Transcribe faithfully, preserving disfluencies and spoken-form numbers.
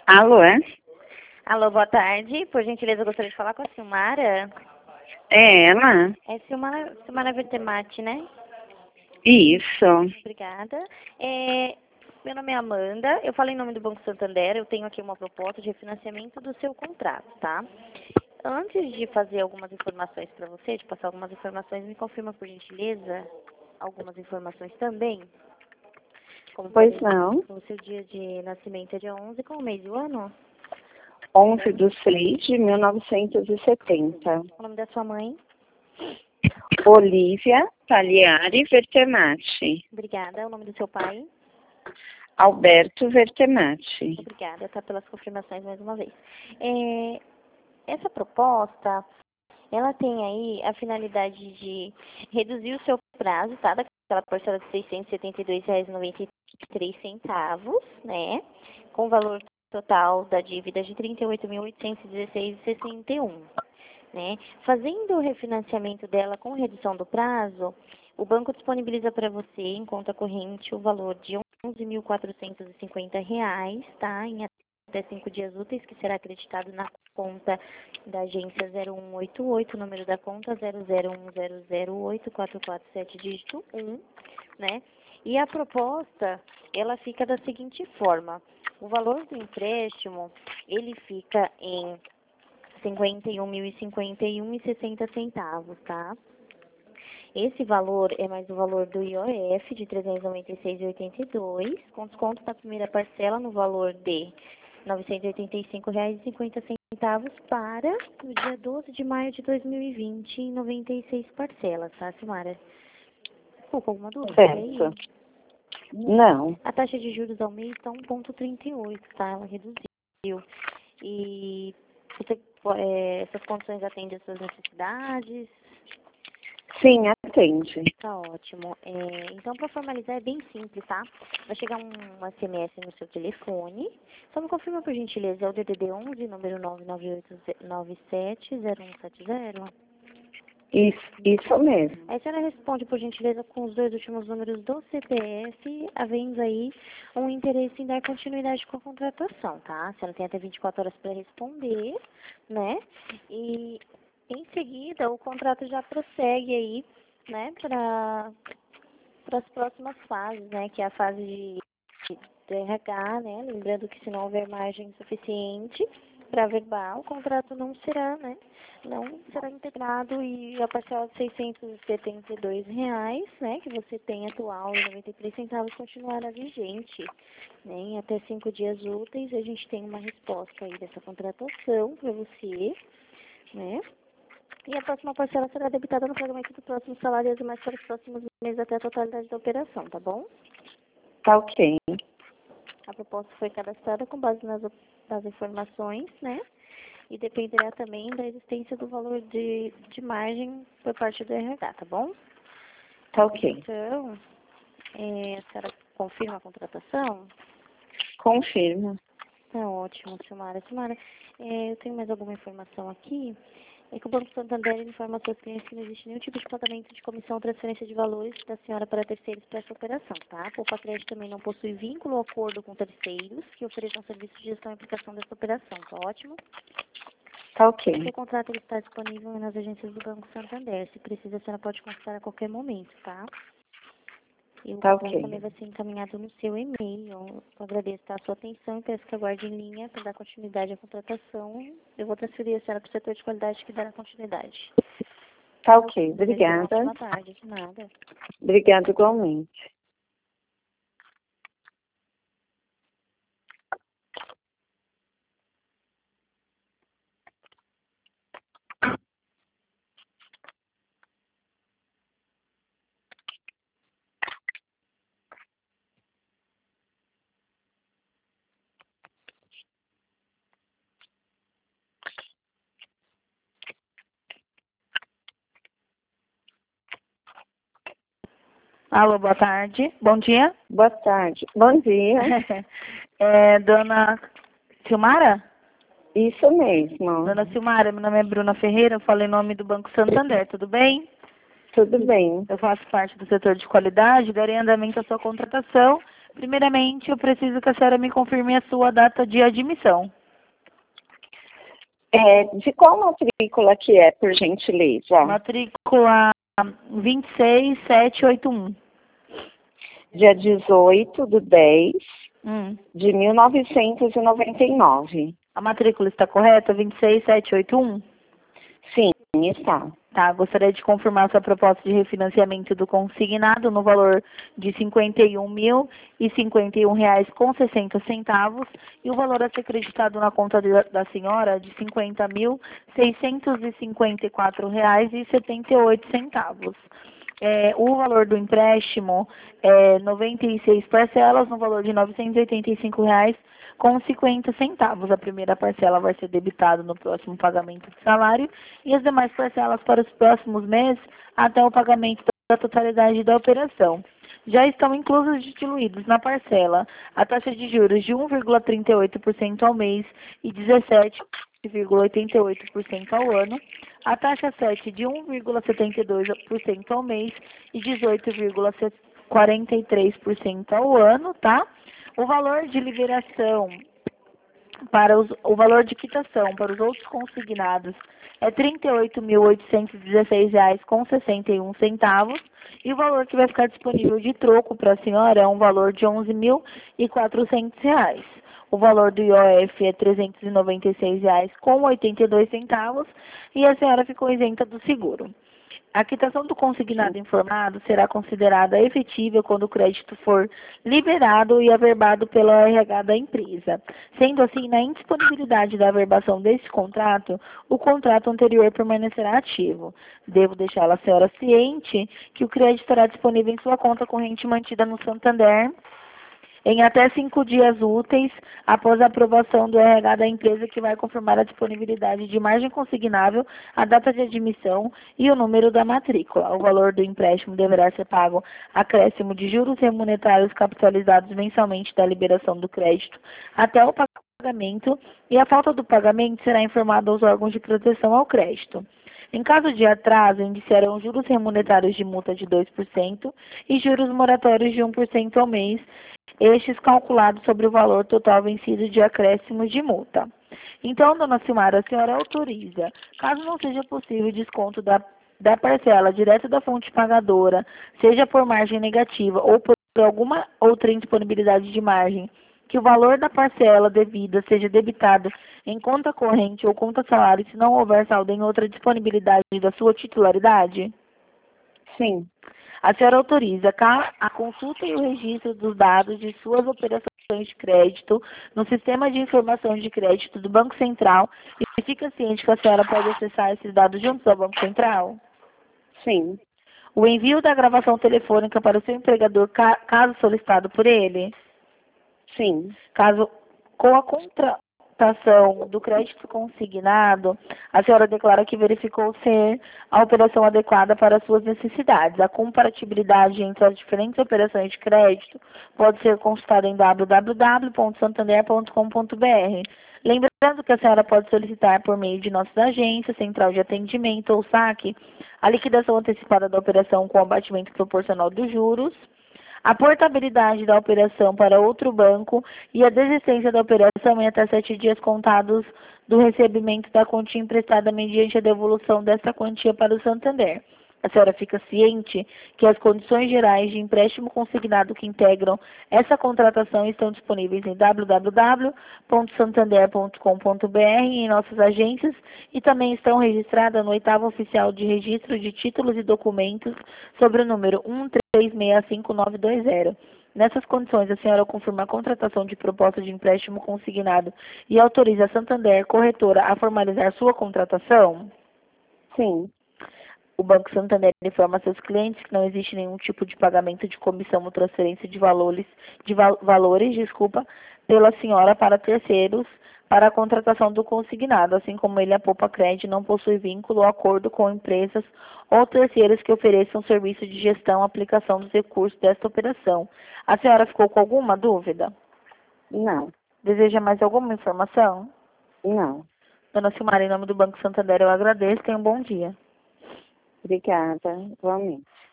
Alô, é? Alô, boa tarde. Por gentileza, eu gostaria de falar com a Silmara. É ela? É Silmara, Silmara Vertemati, né? Isso. Obrigada. É, meu nome é Amanda. Eu falo em nome do Banco Santander. Eu tenho aqui uma proposta de refinanciamento do seu contrato, tá? Antes de fazer algumas informações para você, de passar algumas informações, me confirma, por gentileza, algumas informações também. Como, Pois por não. exemplo, o seu dia de nascimento é dia onze, qual o mês e o ano? onze de seis de mil novecentos e setenta. O nome da sua mãe? Olívia Pagliari Vertemati. Obrigada. O nome do seu pai? Alberto Vertemati. Obrigada, tá, pelas confirmações mais uma vez. É, essa proposta, ela tem aí a finalidade de reduzir o seu prazo, tá? Daquela parcela de seiscentos e setenta e dois reais e noventa e três centavos, né? Com o valor total da dívida de trinta e oito mil oitocentos e dezesseis reais e sessenta e um, né? Fazendo o refinanciamento dela com redução do prazo, o banco disponibiliza para você, em conta corrente, o valor de onze mil quatrocentos e cinquenta reais, tá? Em até cinco dias úteis, que será acreditado na conta da agência zero um oito oito, número da conta zero zero um zero zero oito quatro quatro sete, dígito um, né? E a proposta, ela fica da seguinte forma: o valor do empréstimo, ele fica em cinquenta e um mil e cinquenta e um reais e sessenta centavos, tá? Esse valor é mais o valor do I O F de trezentos e noventa e seis reais e oitenta e dois centavos, com desconto na primeira parcela no valor de novecentos e oitenta e cinco reais e cinquenta centavos para o dia doze de maio de dois mil e vinte, em noventa e seis parcelas, tá, Silmara? Ficou com alguma dúvida aí? Certo. Não. A taxa de juros ao mês está um vírgula trinta e oito, tá? Ela reduziu. E você, é, essas condições atendem às suas necessidades? Sim, atende. Tá ótimo. É, então, para formalizar, é bem simples, tá? Vai chegar um S M S no seu telefone. Só me confirma, por gentileza, é o D D D onze, número nove nove oito nove sete zero um sete zero. Isso, isso mesmo. Aí a senhora responde, por gentileza, com os dois últimos números do C P F, havendo aí um interesse em dar continuidade com a contratação, tá? A senhora tem até vinte e quatro horas para responder, né? E, em seguida, o contrato já prossegue aí, né, para as próximas fases, né, que é a fase de, de R H, né, lembrando que se não houver margem suficiente para verbal, o contrato não será, né, não será integrado e a parcela de seiscentos e setenta e dois reais, né, que você tem atual e noventa e três centavos continuará vigente, né, em até cinco dias úteis a gente tem uma resposta aí dessa contratação para você, né. E a próxima parcela será debitada no pagamento do próximo salário e mais para os próximos meses até a totalidade da operação, tá bom? Tá ok. A proposta foi cadastrada com base nas, nas informações, né? E dependerá também da existência do valor de, de margem por parte do R H, tá bom? Tá ok. Então, é, a senhora confirma a contratação? Confirma. Tá ótimo, Silmara. Silmara, é, eu tenho mais alguma informação aqui. É que o Banco Santander informa seus clientes que não existe nenhum tipo de pagamento de comissão ou transferência de valores da senhora para terceiros para essa operação, tá? A Poupa Crédito também não possui vínculo ou acordo com terceiros que ofereçam serviços de gestão e aplicação dessa operação, tá ótimo? Tá O ok. contrato ele está disponível nas agências do Banco Santander. Se precisa, a senhora pode consultar a qualquer momento, tá? E o Tá cupom ok. também vai ser encaminhado no seu e-mail. Eu agradeço, tá, a sua atenção e peço que aguarde em linha para dar continuidade à contratação. Eu vou transferir a senhora para o setor de qualidade que dará continuidade. Tá ok. Desejo uma Obrigada. ótima tarde, de nada. Obrigada igualmente. Alô, boa tarde. Bom dia. Boa tarde. Bom dia. É, dona Silmara? Isso mesmo. Dona Silmara, meu nome é Bruna Ferreira, eu falo em nome do Banco Santander, tudo bem? Tudo bem. Eu faço parte do setor de qualidade, darei andamento à sua contratação Primeiramente, eu preciso que a senhora me confirme a sua data de admissão. É, de qual matrícula que é, por gentileza? Matrícula vinte e seis mil setecentos e oitenta e um. Dia dezoito de dez Hum. de mil novecentos e noventa e nove. A matrícula está correta? vinte e seis mil setecentos e oitenta e um? Sim, está. Tá, gostaria de confirmar sua proposta de refinanciamento do consignado no valor de cinquenta e um mil e cinquenta e um reais com sessenta centavos e o valor a ser acreditado na conta de- da senhora de cinquenta mil seiscentos e cinquenta e quatro reais e setenta e oito centavos. É, o valor do empréstimo é noventa e seis parcelas no valor de novecentos e oitenta e cinco reais com cinquenta centavos. A primeira parcela vai ser debitada no próximo pagamento do salário e as demais parcelas para os próximos meses até o pagamento da totalidade da operação. Já estão inclusos e diluídos na parcela a taxa de juros de um vírgula trinta e oito por cento ao mês e dezessete vírgula oitenta e oito por cento ao ano, a taxa sete de um vírgula setenta e dois por cento ao mês e dezoito vírgula quarenta e três por cento ao ano, tá? O valor de liberação para os, o valor de quitação para os outros consignados é trinta e oito mil oitocentos e dezesseis reais com sessenta e um centavos e o valor que vai ficar disponível de troco para a senhora é um valor de onze mil e quatrocentos reais. O valor do I O F é trezentos e noventa e seis reais com oitenta e dois centavos e a senhora ficou isenta do seguro. A quitação do consignado informado será considerada efetiva quando o crédito for liberado e averbado pelo R H da empresa. Sendo assim, na indisponibilidade da averbação desse contrato, o contrato anterior permanecerá ativo. Devo deixá-la a senhora ciente que o crédito estará disponível em sua conta corrente mantida no Santander em até cinco dias úteis após a aprovação do R H da empresa, que vai confirmar a disponibilidade de margem consignável, a data de admissão e o número da matrícula. O valor do empréstimo deverá ser pago acréscimo de juros remuneratórios capitalizados mensalmente da liberação do crédito até o pagamento e a falta do pagamento será informada aos órgãos de proteção ao crédito. Em caso de atraso, indiciarão juros remuneratórios de multa de dois por cento e juros moratórios de um por cento ao mês, estes calculados sobre o valor total vencido de acréscimo de multa. Então, dona Silmara, a senhora autoriza, caso não seja possível desconto da, da parcela direto da fonte pagadora, seja por margem negativa ou por alguma outra indisponibilidade de margem, que o valor da parcela devida seja debitado em conta corrente ou conta salário se não houver saldo em outra disponibilidade da sua titularidade? Sim. A senhora autoriza a consulta e o registro dos dados de suas operações de crédito no sistema de informação de crédito do Banco Central e fica ciente que a senhora pode acessar esses dados juntos ao Banco Central? Sim. O envio da gravação telefônica para o seu empregador, caso solicitado por ele? Sim. Caso com a contratação do crédito consignado, a senhora declara que verificou ser a operação adequada para as suas necessidades. A comparatibilidade entre as diferentes operações de crédito pode ser consultada em w w w ponto santander ponto com ponto b r. Lembrando que a senhora pode solicitar por meio de nossas agências, central de atendimento ou saque, a liquidação antecipada da operação com abatimento proporcional dos juros, a portabilidade da operação para outro banco e a desistência da operação em até sete dias contados do recebimento da quantia emprestada mediante a devolução dessa quantia para o Santander. A senhora fica ciente que as condições gerais de empréstimo consignado que integram essa contratação estão disponíveis em w w w ponto santander ponto com ponto b r e em nossas agências e também estão registradas no oitavo oficial de registro de títulos e documentos sobre o número um três seis cinco nove dois zero. Nessas condições, a senhora confirma a contratação de proposta de empréstimo consignado e autoriza a Santander, corretora, a formalizar sua contratação? Sim. O Banco Santander informa a seus clientes que não existe nenhum tipo de pagamento de comissão ou transferência de valores, de val valores, desculpa, pela senhora para terceiros para a contratação do consignado, assim como ele, a Poupa Cred, não possui vínculo ou acordo com empresas ou terceiros que ofereçam serviço de gestão e aplicação dos recursos desta operação. A senhora ficou com alguma dúvida? Não. Deseja mais alguma informação? Não. Dona Silmara, em nome do Banco Santander, eu agradeço. Tenha um bom dia. Obrigada. Igualmente.